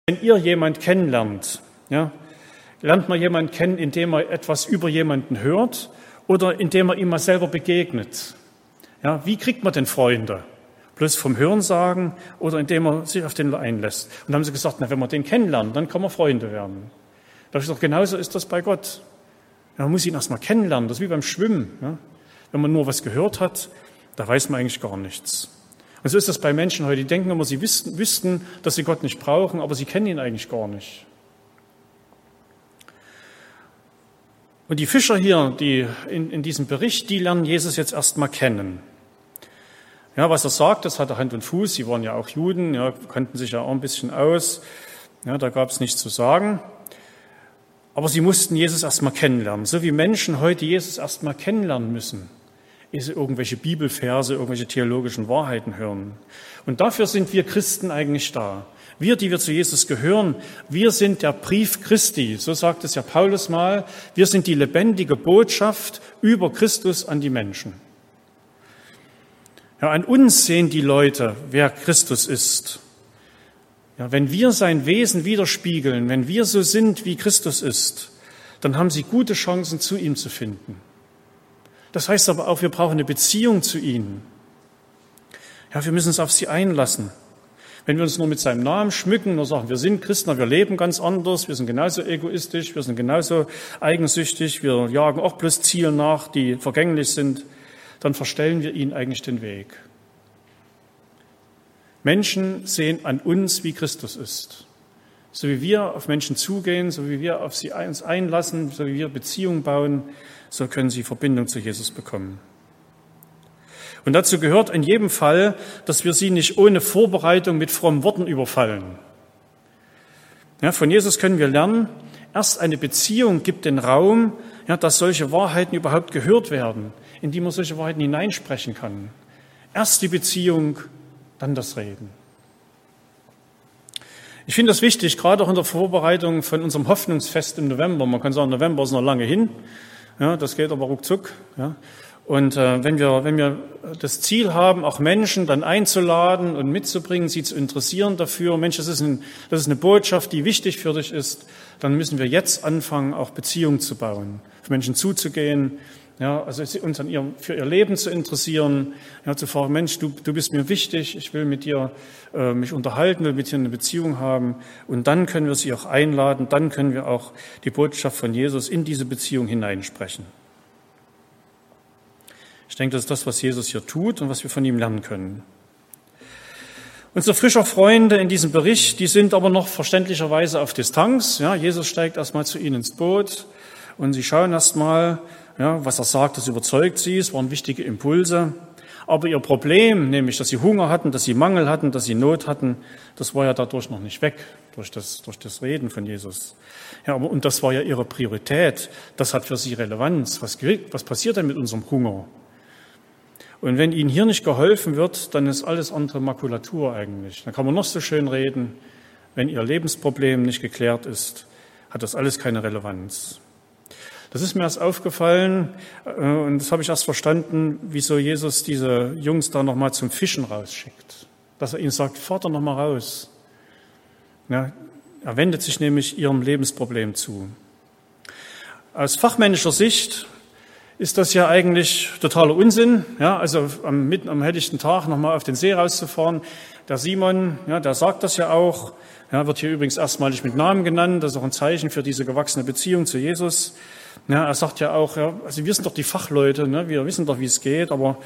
Wenn ihr jemanden kennenlernt, ja, lernt man jemanden kennen, indem er etwas über jemanden hört oder indem er ihm mal selber begegnet. Ja, wie kriegt man denn Freunde? Bloß vom Hörensagen oder indem man sich auf den einlässt. Und dann haben sie gesagt, na, wenn man den kennenlernt, dann kann man Freunde werden. Da habe ich gesagt, genauso ist das bei Gott. Ja, man muss ihn erst mal kennenlernen, das ist wie beim Schwimmen. Ja. Wenn man nur was gehört hat, da weiß man eigentlich gar nichts. Und so ist das bei Menschen heute, die denken immer, sie wüssten, dass sie Gott nicht brauchen, aber sie kennen ihn eigentlich gar nicht. Und die Fischer hier, die in diesem Bericht, die lernen Jesus jetzt erstmal kennen. Ja, was er sagt, das hatte Hand und Fuß. Sie waren ja auch Juden, ja, kannten sich ja auch ein bisschen aus. Ja, da gab es nichts zu sagen. Aber sie mussten Jesus erstmal kennenlernen. So wie Menschen heute Jesus erstmal kennenlernen müssen, ehe sie irgendwelche Bibelverse, irgendwelche theologischen Wahrheiten hören. Und dafür sind wir Christen eigentlich da. Wir, die wir zu Jesus gehören, wir sind der Brief Christi. So sagt es ja Paulus mal. Wir sind die lebendige Botschaft über Christus an die Menschen. Ja, an uns sehen die Leute, wer Christus ist. Ja, wenn wir sein Wesen widerspiegeln, wenn wir so sind, wie Christus ist, dann haben sie gute Chancen, zu ihm zu finden. Das heißt aber auch, wir brauchen eine Beziehung zu ihm. Ja, wir müssen uns auf sie einlassen. Wenn wir uns nur mit seinem Namen schmücken, nur sagen, wir sind Christen, wir leben ganz anders, wir sind genauso egoistisch, wir sind genauso eigensüchtig, wir jagen auch bloß Zielen nach, die vergänglich sind, dann verstellen wir ihnen eigentlich den Weg. Menschen sehen an uns, wie Christus ist. So wie wir auf Menschen zugehen, so wie wir auf sie uns einlassen, so wie wir Beziehungen bauen, so können sie Verbindung zu Jesus bekommen. Und dazu gehört in jedem Fall, dass wir sie nicht ohne Vorbereitung mit frommen Worten überfallen. Ja, von Jesus können wir lernen, erst eine Beziehung gibt den Raum, ja, dass solche Wahrheiten überhaupt gehört werden, in die man solche Wahrheiten hineinsprechen kann. Erst die Beziehung, dann das Reden. Ich finde das wichtig, gerade auch in der Vorbereitung von unserem Hoffnungsfest im November. Man kann sagen, November ist noch lange hin, ja, das geht aber ruckzuck. Ja. Und wenn wir das Ziel haben, auch Menschen dann einzuladen und mitzubringen, sie zu interessieren dafür, Mensch, das ist eine Botschaft, die wichtig für dich ist, dann müssen wir jetzt anfangen, auch Beziehungen zu bauen, auf Menschen zuzugehen, ja, also uns für ihr Leben zu interessieren, ja, zu fragen, Mensch, du bist mir wichtig, ich will mit dir mich unterhalten, will mit dir eine Beziehung haben. Und dann können wir sie auch einladen, dann können wir auch die Botschaft von Jesus in diese Beziehung hineinsprechen. Ich denke, das ist das, was Jesus hier tut und was wir von ihm lernen können. Unsere Fischer Freunde in diesem Bericht, die sind aber noch verständlicherweise auf Distanz. Ja, Jesus steigt erstmal zu ihnen ins Boot und sie schauen erstmal, ja, was er sagt, das überzeugt sie, es waren wichtige Impulse. Aber ihr Problem, nämlich, dass sie Hunger hatten, dass sie Mangel hatten, dass sie Not hatten, das war ja dadurch noch nicht weg, durch das Reden von Jesus. Ja, und das war ja ihre Priorität. Das hat für sie Relevanz. Was passiert denn mit unserem Hunger? Und wenn ihnen hier nicht geholfen wird, dann ist alles andere Makulatur eigentlich. Dann kann man noch so schön reden. Wenn ihr Lebensproblem nicht geklärt ist, hat das alles keine Relevanz. Das ist mir erst aufgefallen und das habe ich erst verstanden, wieso Jesus diese Jungs da nochmal zum Fischen rausschickt. Dass er ihnen sagt, fahrt doch nochmal raus. Ja, er wendet sich nämlich ihrem Lebensproblem zu. Aus fachmännischer Sicht ist das ja eigentlich totaler Unsinn. Ja, also mitten am helllichten Tag nochmal auf den See rauszufahren. Der Simon, ja, der sagt das ja auch. Ja, wird hier übrigens erstmalig mit Namen genannt. Das ist auch ein Zeichen für diese gewachsene Beziehung zu Jesus. Ja, er sagt ja auch, ja, also wir sind doch die Fachleute, ne, wir wissen doch, wie es geht, aber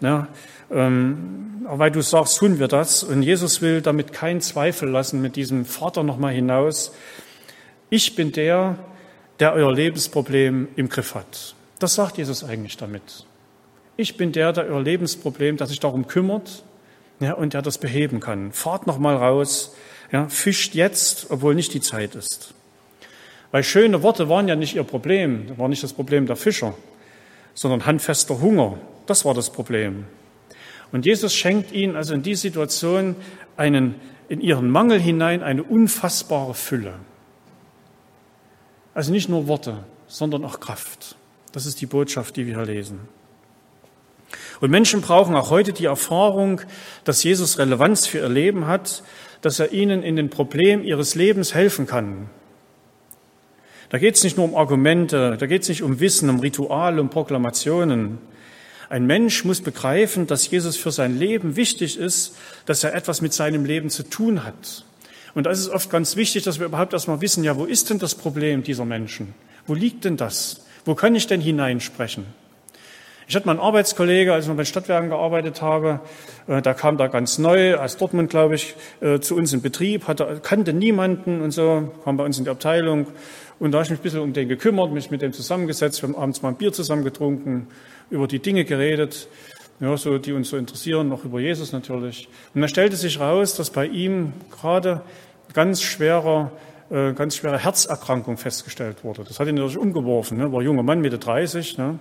weil du sagst, tun wir das. Und Jesus will damit keinen Zweifel lassen mit diesem Vater nochmal hinaus. Ich bin der euer Lebensproblem im Griff hat. Das sagt Jesus eigentlich damit. Ich bin der euer Lebensproblem, der sich darum kümmert, ja, und der das beheben kann. Fahrt nochmal raus, ja, fischt jetzt, obwohl nicht die Zeit ist. Weil schöne Worte waren ja nicht ihr Problem, das war nicht das Problem der Fischer, sondern handfester Hunger, das war das Problem. Und Jesus schenkt ihnen also in die Situation in ihren Mangel hinein eine unfassbare Fülle. Also nicht nur Worte, sondern auch Kraft. Das ist die Botschaft, die wir hier lesen. Und Menschen brauchen auch heute die Erfahrung, dass Jesus Relevanz für ihr Leben hat, dass er ihnen in den Problemen ihres Lebens helfen kann. Da geht es nicht nur um Argumente, da geht es nicht um Wissen, um Rituale, um Proklamationen. Ein Mensch muss begreifen, dass Jesus für sein Leben wichtig ist, dass er etwas mit seinem Leben zu tun hat. Und da ist es oft ganz wichtig, dass wir überhaupt erstmal wissen, ja, wo ist denn das Problem dieser Menschen? Wo liegt denn das? Wo kann ich denn hineinsprechen? Ich hatte mal einen Arbeitskollege, als ich noch bei Stadtwerken gearbeitet habe, der kam da ganz neu, aus Dortmund, glaube ich, zu uns in Betrieb, kannte niemanden und so, kam bei uns in die Abteilung. Und da habe ich mich ein bisschen um den gekümmert, mich mit dem zusammengesetzt, wir haben abends mal ein Bier zusammen getrunken, über die Dinge geredet, ja, so, die uns so interessieren, noch über Jesus natürlich. Und da stellte sich raus, dass bei ihm gerade ganz schwere Herzerkrankung festgestellt wurde. Das hat ihn natürlich umgeworfen, ne? War ein junger Mann, Mitte 30, ne?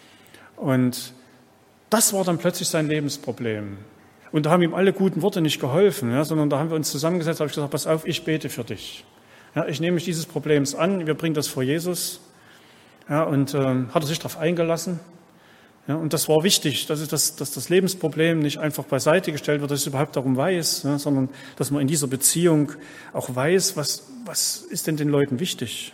Und das war dann plötzlich sein Lebensproblem. Und da haben ihm alle guten Worte nicht geholfen, ja, sondern da haben wir uns zusammengesetzt, habe ich gesagt, pass auf, ich bete für dich. Ja, ich nehme mich dieses Problems an, wir bringen das vor Jesus. Ja, und hat er sich darauf eingelassen. Ja, und das war wichtig, dass das Lebensproblem nicht einfach beiseite gestellt wird, dass ich überhaupt darum weiß, ja, sondern dass man in dieser Beziehung auch weiß, was ist denn den Leuten wichtig.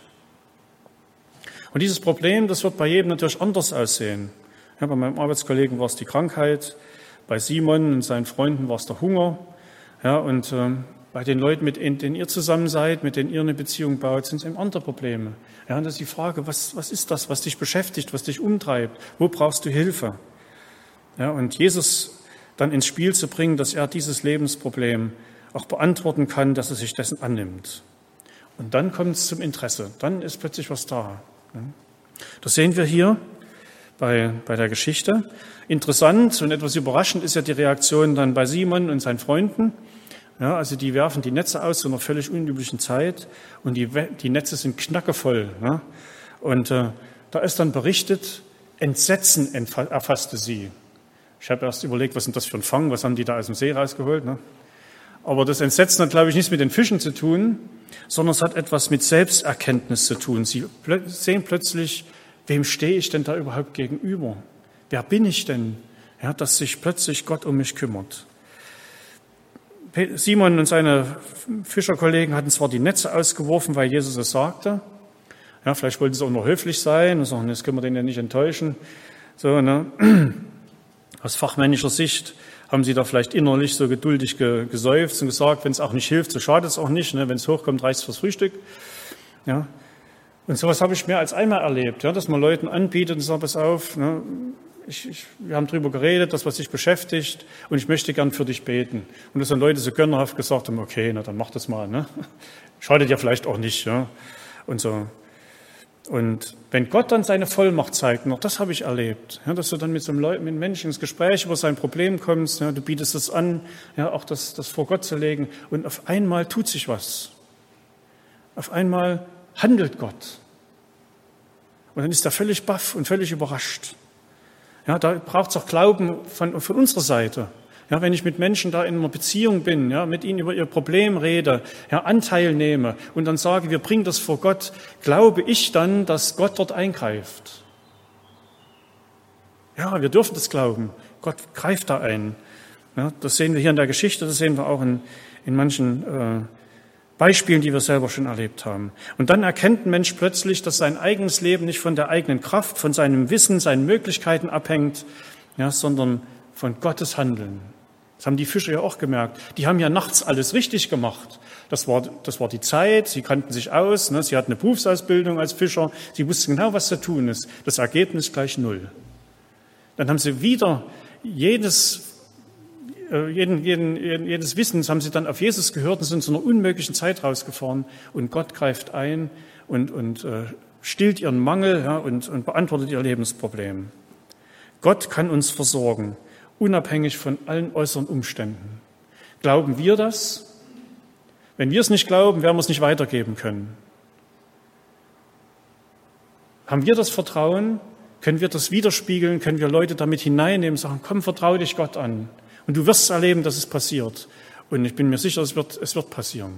Und dieses Problem, das wird bei jedem natürlich anders aussehen. Ja, bei meinem Arbeitskollegen war es die Krankheit, bei Simon und seinen Freunden war es der Hunger. Ja, und bei den Leuten, mit denen ihr zusammen seid, mit denen ihr eine Beziehung baut, sind es eben andere Probleme. Ja, und das ist die Frage, was ist das, was dich beschäftigt, was dich umtreibt? Wo brauchst du Hilfe? Ja, und Jesus dann ins Spiel zu bringen, dass er dieses Lebensproblem auch beantworten kann, dass er sich dessen annimmt. Und dann kommt es zum Interesse. Dann ist plötzlich was da. Das sehen wir hier bei der Geschichte. Interessant und etwas überraschend ist ja die Reaktion dann bei Simon und seinen Freunden. Ja, also die werfen die Netze aus zu einer völlig unüblichen Zeit und die Netze sind knackevoll. Ja? Und da ist dann berichtet, Entsetzen erfasste sie. Ich habe erst überlegt, was ist das für ein Fang, was haben die da aus dem See rausgeholt? Ne? Aber das Entsetzen hat, glaube ich, nichts mit den Fischen zu tun, sondern es hat etwas mit Selbsterkenntnis zu tun. Sie sehen plötzlich, wem stehe ich denn da überhaupt gegenüber? Wer bin ich denn, ja, dass sich plötzlich Gott um mich kümmert? Simon und seine Fischerkollegen hatten zwar die Netze ausgeworfen, weil Jesus es sagte. Ja, vielleicht wollten sie auch nur höflich sein und sagen, das können wir den ja nicht enttäuschen. So, ne? Aus fachmännischer Sicht haben sie da vielleicht innerlich so geduldig geseufzt und gesagt, wenn es auch nicht hilft, so schadet es auch nicht. Ne? Wenn es hochkommt, reicht es fürs Frühstück. Ja. Und sowas habe ich mehr als einmal erlebt, ja, dass man Leuten anbietet und sagt, pass auf, ne? Wir haben darüber geredet, das, was dich beschäftigt, und ich möchte gern für dich beten. Und dass dann Leute so gönnerhaft gesagt haben, okay, na dann mach das mal, ne? Schadet ja vielleicht auch nicht, ja. Und so. Und wenn Gott dann seine Vollmacht zeigt, noch das habe ich erlebt, ja, dass du dann mit Menschen ins Gespräch über sein Problem kommst, ja, du bietest es an, ja, auch das vor Gott zu legen, und auf einmal tut sich was. Auf einmal handelt Gott. Und dann ist er völlig baff und völlig überrascht. Ja, da braucht es auch Glauben von unserer Seite. Ja, wenn ich mit Menschen da in einer Beziehung bin, ja, mit ihnen über ihr Problem rede, ja, Anteil nehme und dann sage, wir bringen das vor Gott, glaube ich dann, dass Gott dort eingreift. Ja, wir dürfen das glauben. Gott greift da ein. Ja, das sehen wir hier in der Geschichte, das sehen wir auch in manchen Beispielen, die wir selber schon erlebt haben. Und dann erkennt ein Mensch plötzlich, dass sein eigenes Leben nicht von der eigenen Kraft, von seinem Wissen, seinen Möglichkeiten abhängt, ja, sondern von Gottes Handeln. Das haben die Fischer ja auch gemerkt. Die haben ja nachts alles richtig gemacht. Das war die Zeit, sie kannten sich aus, ne? Sie hatten eine Berufsausbildung als Fischer, sie wussten genau, was zu tun ist. Das Ergebnis gleich 0. Dann haben sie wieder jedes Wissen haben sie dann auf Jesus gehört und sind zu einer unmöglichen Zeit rausgefahren. Und Gott greift ein und stillt ihren Mangel, ja, und beantwortet ihr Lebensproblem. Gott kann uns versorgen, unabhängig von allen äußeren Umständen. Glauben wir das? Wenn wir es nicht glauben, werden wir es nicht weitergeben können. Haben wir das Vertrauen? Können wir das widerspiegeln? Können wir Leute damit hineinnehmen und sagen, komm, vertraue dich Gott an. Und du wirst erleben, dass es passiert. Und ich bin mir sicher, es wird passieren.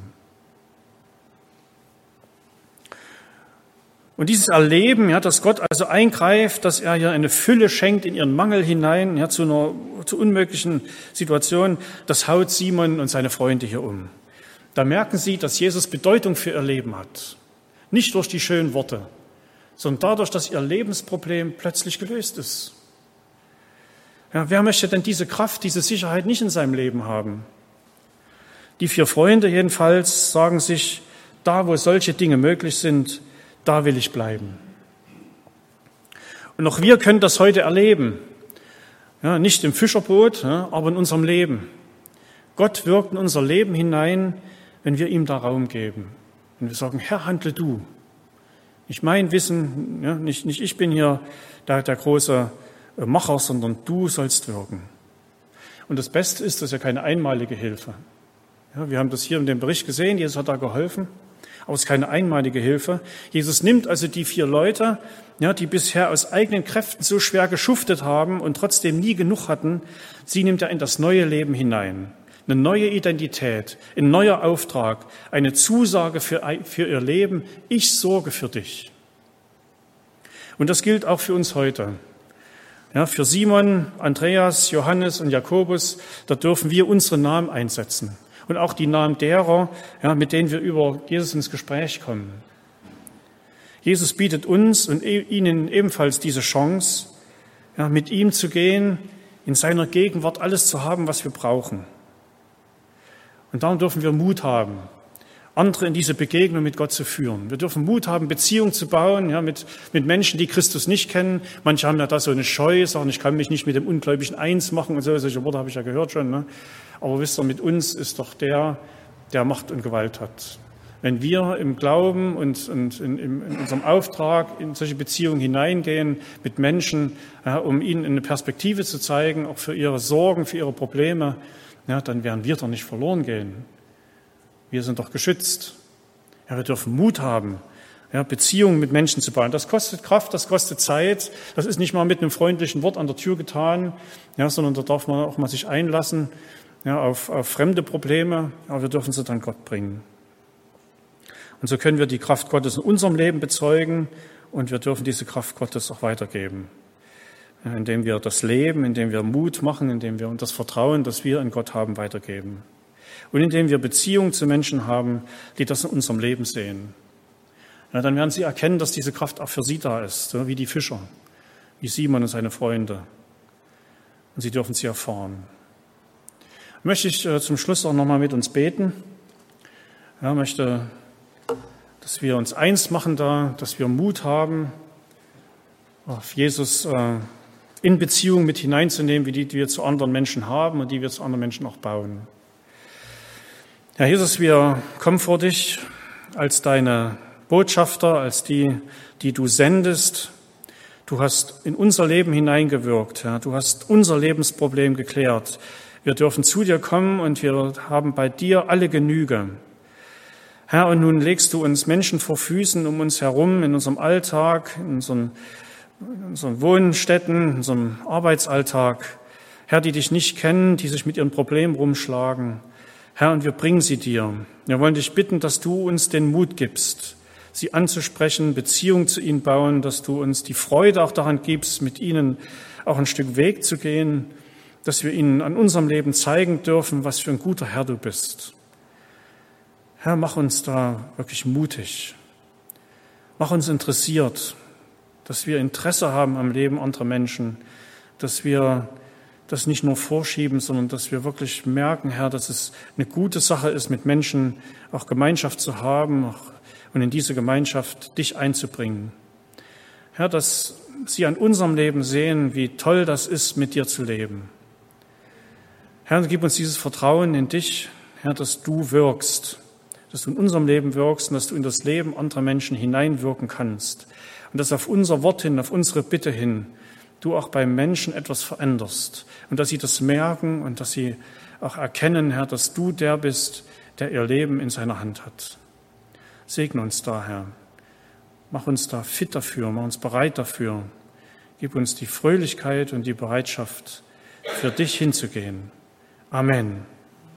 Und dieses Erleben, ja, dass Gott also eingreift, dass er hier eine Fülle schenkt in ihren Mangel hinein, ja, zu unmöglichen Situationen, das haut Simon und seine Freunde hier um. da merken sie, dass Jesus Bedeutung für ihr Leben hat. Nicht durch die schönen Worte, sondern dadurch, dass ihr Lebensproblem plötzlich gelöst ist. Ja, wer möchte denn diese Kraft, diese Sicherheit nicht in seinem Leben haben? Die 4 Freunde jedenfalls sagen sich, da wo solche Dinge möglich sind, da will ich bleiben. Und auch wir können das heute erleben. Ja, nicht im Fischerboot, aber in unserem Leben. Gott wirkt in unser Leben hinein, wenn wir ihm da Raum geben. Wenn wir sagen, Herr, handle du. Nicht mein Wissen, ja, nicht ich bin hier der große Macher, sondern du sollst wirken. Und das Beste ist, das ist ja keine einmalige Hilfe. Ja, wir haben das hier in dem Bericht gesehen, Jesus hat da geholfen, aber es ist keine einmalige Hilfe. Jesus nimmt also die 4 Leute, ja, die bisher aus eigenen Kräften so schwer geschuftet haben und trotzdem nie genug hatten, sie nimmt er in das neue Leben hinein. Eine neue Identität, ein neuer Auftrag, eine Zusage für ihr Leben. Ich sorge für dich. Und das gilt auch für uns heute. Ja, für Simon, Andreas, Johannes und Jakobus, da dürfen wir unsere Namen einsetzen. Und auch die Namen derer, ja, mit denen wir über Jesus ins Gespräch kommen. Jesus bietet uns und ihnen ebenfalls diese Chance, ja, mit ihm zu gehen, in seiner Gegenwart alles zu haben, was wir brauchen. Und darum dürfen wir Mut haben, andere in diese Begegnung mit Gott zu führen. Wir dürfen Mut haben, Beziehungen zu bauen, ja, mit Menschen, die Christus nicht kennen. Manche haben ja da so eine Scheu, sagen, ich kann mich nicht mit dem Ungläubigen eins machen und so. Solche Worte habe ich ja gehört schon. Ne? Aber wisst ihr, mit uns ist doch der Macht und Gewalt hat. Wenn wir im Glauben und in unserem Auftrag in solche Beziehungen hineingehen mit Menschen, ja, um ihnen eine Perspektive zu zeigen, auch für ihre Sorgen, für ihre Probleme, ja, dann werden wir doch nicht verloren gehen. Wir sind doch geschützt. Ja, wir dürfen Mut haben, ja, Beziehungen mit Menschen zu bauen. Das kostet Kraft, das kostet Zeit. Das ist nicht mal mit einem freundlichen Wort an der Tür getan, ja, sondern da darf man auch mal sich einlassen, ja, auf fremde Probleme. Aber wir dürfen sie dann Gott bringen. Und so können wir die Kraft Gottes in unserem Leben bezeugen und wir dürfen diese Kraft Gottes auch weitergeben. Indem wir das Leben, indem wir Mut machen, indem wir das Vertrauen, das wir in Gott haben, weitergeben. Und indem wir Beziehungen zu Menschen haben, die das in unserem Leben sehen. Ja, dann werden sie erkennen, dass diese Kraft auch für sie da ist, so wie die Fischer, wie Simon und seine Freunde. Und sie dürfen sie erfahren. Möchte ich zum Schluss auch nochmal mit uns beten. Ja, möchte, dass wir uns eins machen da, dass wir Mut haben, auf Jesus in Beziehung mit hineinzunehmen, wie die wir zu anderen Menschen haben und die wir zu anderen Menschen auch bauen. Herr Jesus, wir kommen vor dich als deine Botschafter, als die du sendest. Du hast in unser Leben hineingewirkt, Herr. Du hast unser Lebensproblem geklärt. Wir dürfen zu dir kommen und wir haben bei dir alle Genüge. Herr, und nun legst du uns Menschen vor Füßen um uns herum, in unserem Alltag, in unseren Wohnstätten, in unserem Arbeitsalltag. Herr, die dich nicht kennen, die sich mit ihren Problemen rumschlagen. Herr, und wir bringen sie dir. Wir wollen dich bitten, dass du uns den Mut gibst, sie anzusprechen, Beziehung zu ihnen bauen, dass du uns die Freude auch daran gibst, mit ihnen auch ein Stück Weg zu gehen, dass wir ihnen an unserem Leben zeigen dürfen, was für ein guter Herr du bist. Herr, mach uns da wirklich mutig. Mach uns interessiert, dass wir Interesse haben am Leben anderer Menschen, dass wir das nicht nur vorschieben, sondern dass wir wirklich merken, Herr, dass es eine gute Sache ist, mit Menschen auch Gemeinschaft zu haben und in diese Gemeinschaft dich einzubringen. Herr, dass sie an unserem Leben sehen, wie toll das ist, mit dir zu leben. Herr, gib uns dieses Vertrauen in dich, Herr, dass du wirkst, dass du in unserem Leben wirkst und dass du in das Leben anderer Menschen hineinwirken kannst. Und dass auf unser Wort hin, auf unsere Bitte hin, du auch beim Menschen etwas veränderst. Und dass sie das merken und dass sie auch erkennen, Herr, dass du der bist, der ihr Leben in seiner Hand hat. Segne uns da, Herr. Mach uns da fit dafür, mach uns bereit dafür. Gib uns die Fröhlichkeit und die Bereitschaft, für dich hinzugehen. Amen.